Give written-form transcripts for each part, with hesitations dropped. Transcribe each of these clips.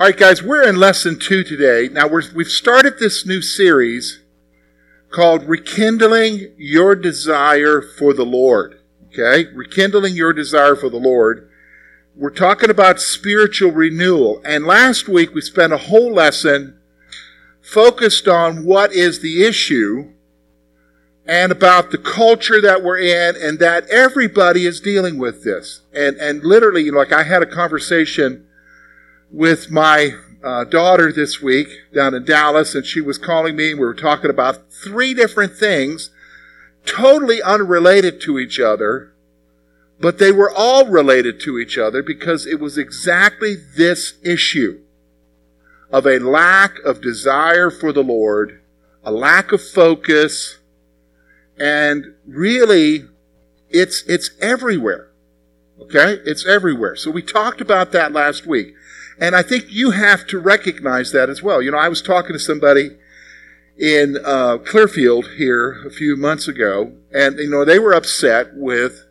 All right, guys, we're in lesson 2 today. Now, we've started this new series called Rekindling Your Desire for the Lord. Okay? Rekindling Your Desire for the Lord. We're talking about spiritual renewal. And last week, we spent a whole lesson focused on what is the issue and about the culture that we're in and that everybody is dealing with this. And literally, like I had a conversation with my daughter this week down in Dallas, and she was calling me, and we were talking about 3 different things, totally unrelated to each other, but they were all related to each other because it was exactly this issue of a lack of desire for the Lord, a lack of focus, and really, it's everywhere. Okay? It's everywhere. So we talked about that last week. And I think you have to recognize that as well. You know, I was talking to somebody in Clearfield here a few months ago, and, you know, they were upset with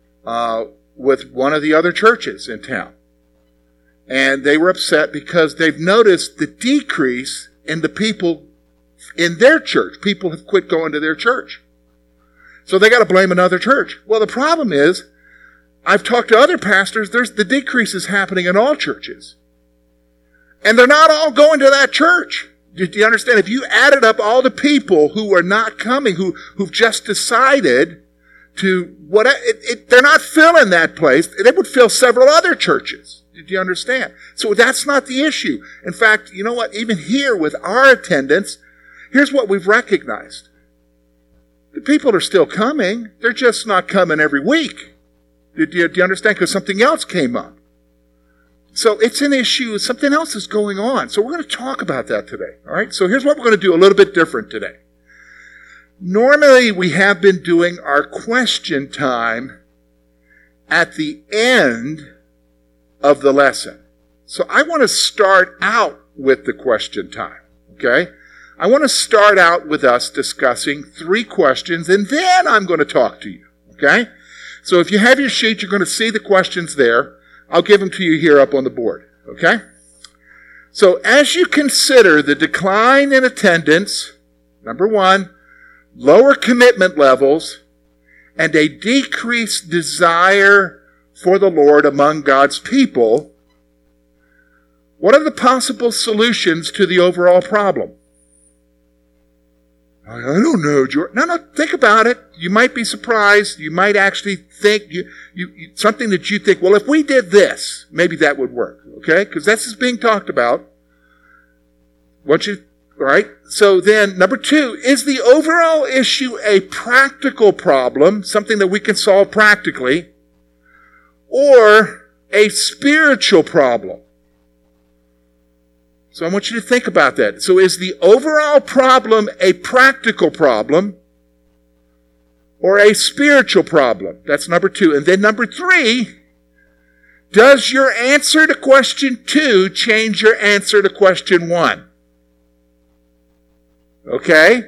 one of the other churches in town. And they were upset because they've noticed the decrease in the people in their church. People have quit going to their church. So they got to blame another church. Well, the problem is, I've talked to other pastors, the decrease is happening in all churches. And they're not all going to that church. Do you understand? If you added up all the people who are not coming, who've just decided to, they're not filling that place. They would fill several other churches. Do you understand? So that's not the issue. In fact, you know what? Even here with our attendance, here's what we've recognized. The people are still coming. They're just not coming every week. Do you understand? Because something else came up. So it's an issue. Something else is going on. So we're going to talk about that today. All right? So here's what we're going to do a little bit different today. Normally, we have been doing our question time at the end of the lesson. So I want to start out with the question time. Okay? I want to start out with us discussing 3 questions, and then I'm going to talk to you. Okay? So if you have your sheet, you're going to see the questions there. I'll give them to you here up on the board, okay? So as you consider the decline in attendance, number 1, lower commitment levels, and a decreased desire for the Lord among God's people, what are the possible solutions to the overall problem? I don't know, George. No, think about it. You might be surprised. You might actually think, something that you think, well, if we did this, maybe that would work, okay? Because this is being talked about. All right? So then, number 2, is the overall issue a practical problem, something that we can solve practically, or a spiritual problem? So I want you to think about that. So is the overall problem a practical problem or a spiritual problem? That's number 2. And then number 3, does your answer to question 2 change your answer to question 1? Okay?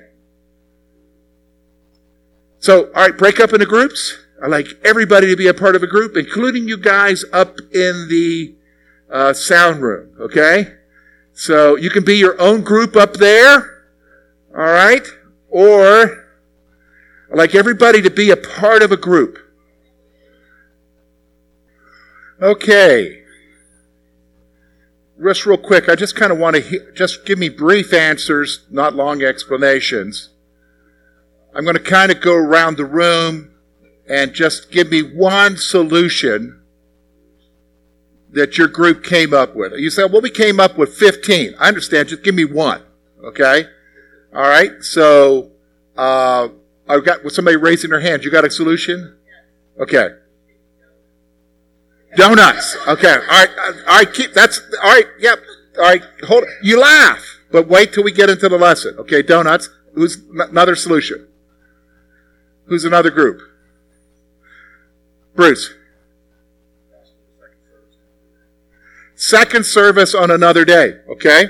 So, all right, break up into groups. I'd like everybody to be a part of a group, including you guys up in the sound room, okay? So you can be your own group up there, all right? Or I'd like everybody to be a part of a group. Okay. Just real quick, I just kind of want to just give me brief answers, not long explanations. I'm going to kind of go around the room and just give me one solution that your group came up with. You say, well, we came up with 15. I understand. Just give me one. Okay? All right? So, I've got somebody raising their hand. You got a solution? Okay. Donuts. Okay. All right. All right. All right. Yep. All right. Hold it. You laugh, but wait till we get into the lesson. Okay. Donuts. Who's another solution? Who's another group? Bruce. Second service on another day, okay?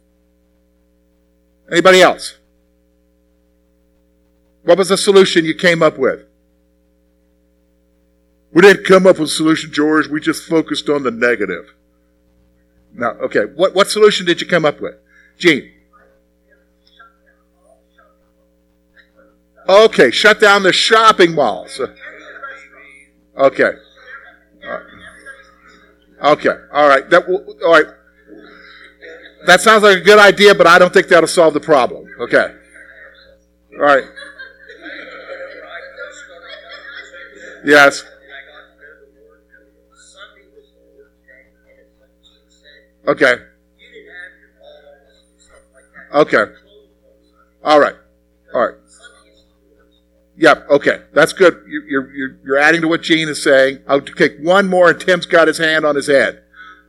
Anybody else? What was the solution you came up with? We didn't come up with a solution, George. We just focused on the negative. No. Okay. What solution did you come up with? Gene? Okay. Shut down the shopping malls. Okay. Okay. All right. All right. That sounds like a good idea, but I don't think that'll solve the problem. Okay. All right. Yes. Okay. Okay. All right. All right. Yep. Okay. That's good. You're adding to what Gene is saying. I'll take one more, and Tim's got his hand on his head.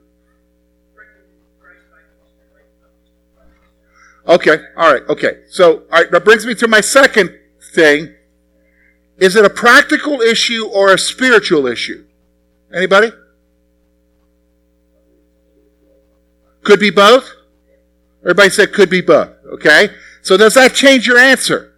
Okay. All right. Okay. So, all right, that brings me to my second thing. Is it a practical issue or a spiritual issue? Anybody? Could be both? Everybody said could be both. Okay. So does that change your answer?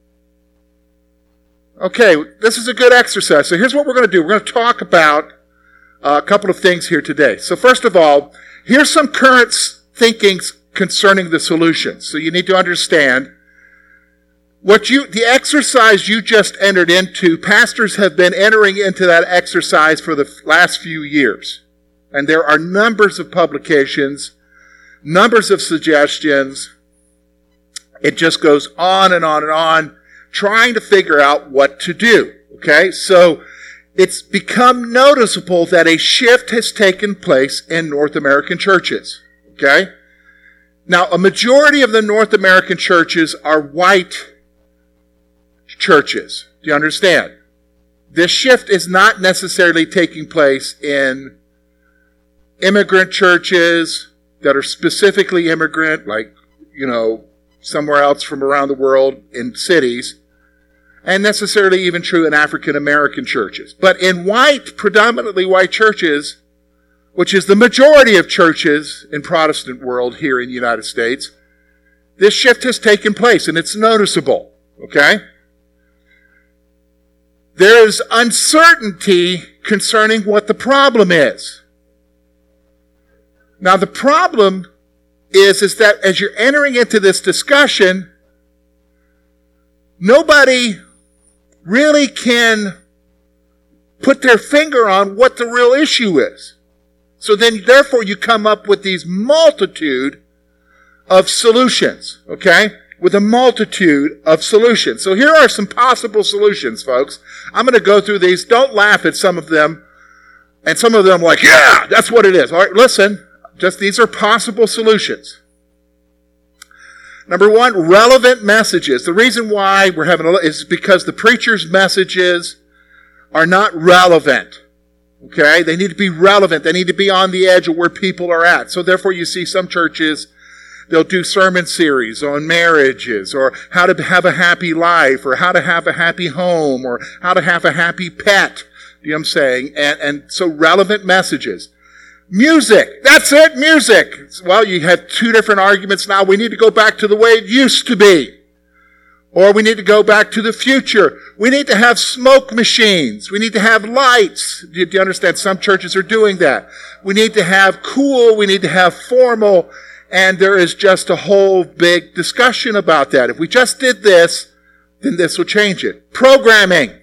Okay. This is a good exercise. So here's what we're going to do. We're going to talk about a couple of things here today. So first of all, here's some current thinking concerning the solutions. So you need to understand the exercise you just entered into, pastors have been entering into that exercise for the last few years. And there are numbers of publications, numbers of suggestions. It just goes on and on and on, trying to figure out what to do. Okay? So it's become noticeable that a shift has taken place in North American churches. Okay? Now, a majority of the North American churches are white churches. Do you understand? This shift is not necessarily taking place in immigrant churches that are specifically immigrant, like, somewhere else from around the world in cities, and necessarily even true in African American churches. But in predominantly white churches, which is the majority of churches in Protestant world here in the United States, this shift has taken place, and it's noticeable. Okay? There is uncertainty concerning what the problem is. Now, the problem is that as you're entering into this discussion, nobody really can put their finger on what the real issue is. So then, therefore, you come up with these multitude of solutions, okay? With a multitude of solutions. So here are some possible solutions, folks. I'm going to go through these. Don't laugh at some of them. And some of them like, yeah, that's what it is. All right, listen. These are possible solutions. Number one, relevant messages. The reason why we're having is because the preacher's messages are not relevant. Okay? They need to be relevant. They need to be on the edge of where people are at. So therefore you see some churches, they'll do sermon series on marriages, or how to have a happy life, or how to have a happy home, or how to have a happy pet. You know what I'm saying? And so relevant messages. Music. That's it, music. Well, you have two different arguments now. We need to go back to the way it used to be. Or we need to go back to the future. We need to have smoke machines. We need to have lights. Do you understand? Some churches are doing that. We need to have cool. We need to have formal. And there is just a whole big discussion about that. If we just did this, then this will change it. Programming.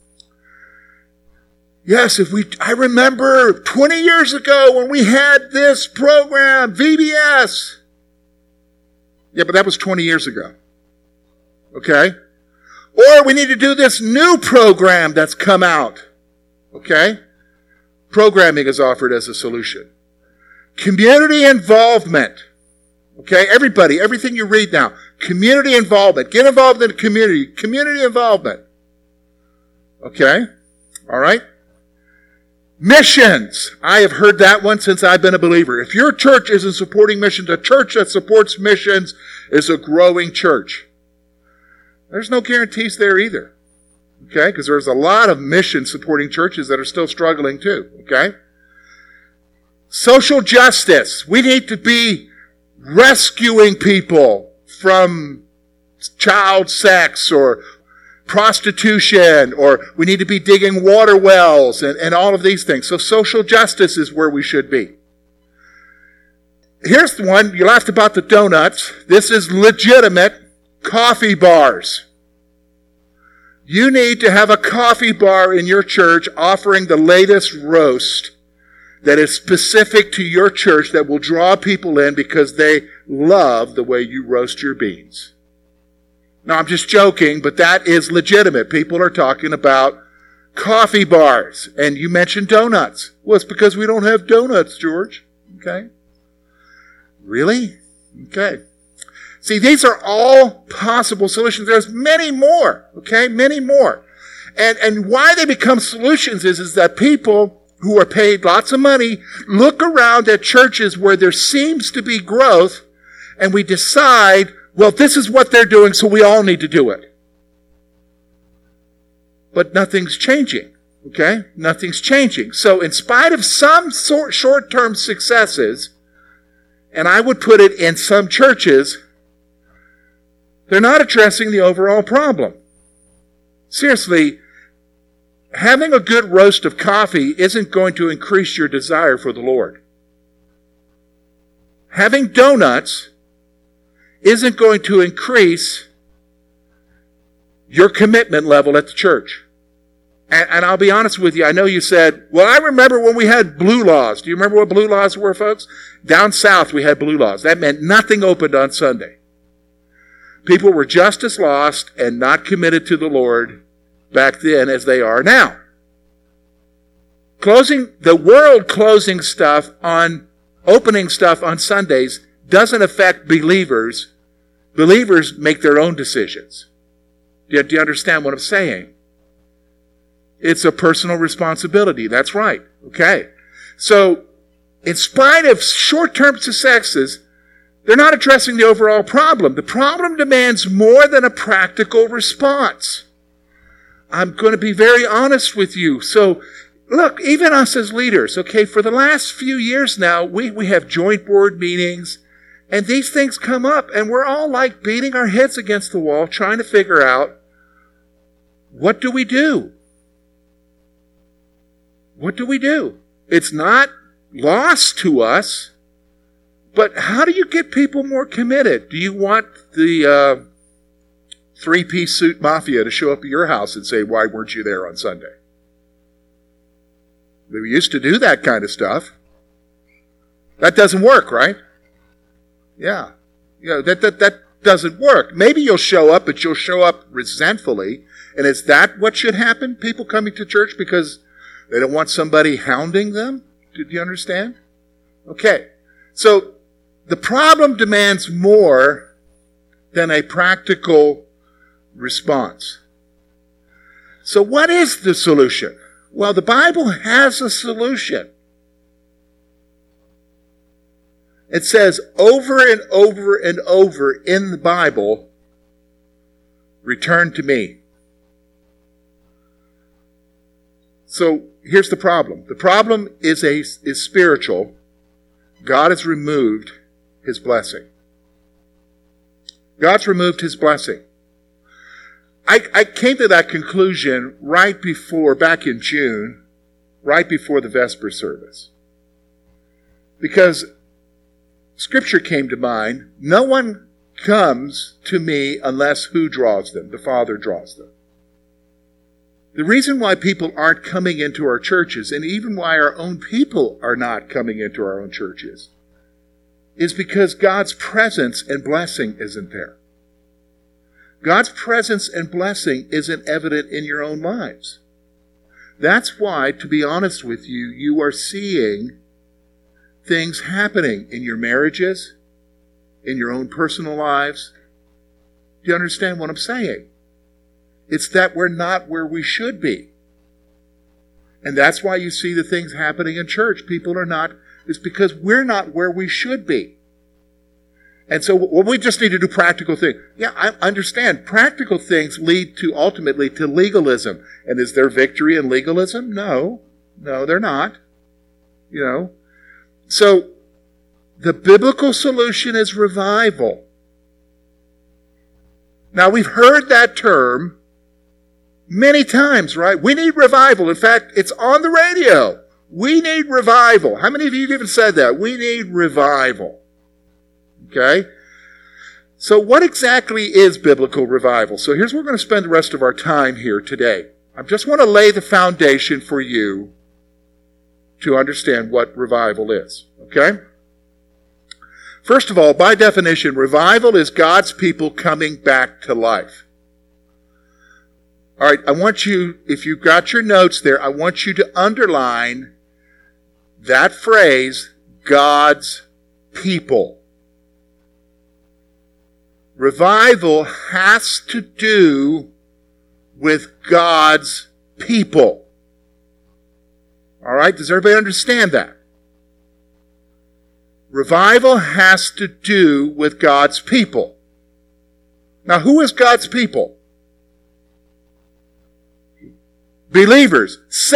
Yes, I remember 20 years ago when we had this program, VBS. Yeah, but that was 20 years ago. Okay? Or we need to do this new program that's come out. Okay? Programming is offered as a solution. Community involvement. Okay? Everybody, everything you read now. Community involvement. Get involved in the community. Community involvement. Okay? All right? Missions. I have heard that one since I've been a believer. If your church isn't supporting missions, a church that supports missions is a growing church. There's no guarantees there either. Okay? Because there's a lot of mission supporting churches that are still struggling too. Okay? Social justice. We need to be rescuing people from child sex or prostitution, or we need to be digging water wells and all of these things. So social justice is where we should be. here's the one. You laughed about the donuts. This is legitimate. Coffee bars. You need to have a coffee bar in your church offering the latest roast that is specific to your church that will draw people in because they love the way you roast your beans. Now, I'm just joking, but that is legitimate. People are talking about coffee bars. And you mentioned donuts. Well, it's because we don't have donuts, George. Okay? Really? Okay. See, these are all possible solutions. There's many more. Okay? Many more. And why they become solutions is that people who are paid lots of money look around at churches where there seems to be growth, and we decide, well, this is what they're doing, so we all need to do it. But nothing's changing, okay? Nothing's changing. So in spite of some short-term successes, and I would put it in some churches, they're not addressing the overall problem. Seriously, having a good roast of coffee isn't going to increase your desire for the Lord. Having donuts isn't going to increase your commitment level at the church. And I'll be honest with you, I know you said, well, I remember when we had blue laws. Do you remember what blue laws were, folks? Down south we had blue laws. That meant nothing opened on Sunday. People were just as lost and not committed to the Lord back then as they are now. The world closing stuff on, opening stuff on Sundays doesn't affect believers. Believers make their own decisions. Do you understand what I'm saying? It's a personal responsibility. That's right. Okay. So, in spite of short-term successes, they're not addressing the overall problem. The problem demands more than a practical response. I'm going to be very honest with you. So, look, even us as leaders, okay, for the last few years now, we have joint board meetings, and these things come up, and we're all like beating our heads against the wall, trying to figure out, what do we do? What do we do? It's not lost to us, but how do you get people more committed? Do you want the three-piece suit mafia to show up at your house and say, why weren't you there on Sunday? We used to do that kind of stuff. That doesn't work, right? Yeah. That doesn't work. Maybe you'll show up, but you'll show up resentfully. And is that what should happen? People coming to church because they don't want somebody hounding them? Do you understand? Okay. So the problem demands more than a practical response. So what is the solution? Well, the Bible has a solution. It says over and over and over in the Bible, return to me. So here's the problem. The problem is spiritual. God has removed His blessing. God's removed His blessing. I came to that conclusion back in June, right before the Vesper service. Because Scripture came to mind, no one comes to me unless who draws them? The Father draws them. The reason why people aren't coming into our churches, and even why our own people are not coming into our own churches, is because God's presence and blessing isn't there. God's presence and blessing isn't evident in your own lives. That's why, to be honest with you, you are seeing things happening in your marriages, in your own personal lives. Do you understand what I'm saying? It's that we're not where we should be. And that's why you see the things happening in church. People are not, it's because we're not where we should be. And so we just need to do practical things. Yeah, I understand. Practical things lead to ultimately to legalism. And is there victory in legalism? No, they're not. So the biblical solution is revival. Now we've heard that term many times, right? We need revival. In fact, it's on the radio. We need revival. How many of you have even said that? We need revival. Okay? So what exactly is biblical revival? So here's where we're going to spend the rest of our time here today. I just want to lay the foundation for you to understand what revival is. Okay? First of all, by definition, revival is God's people coming back to life. All right, I want you, if you've got your notes there, I want you to underline that phrase, God's people. Revival has to do with God's people. All right, does everybody understand that? Revival has to do with God's people. Now, who is God's people? Believers.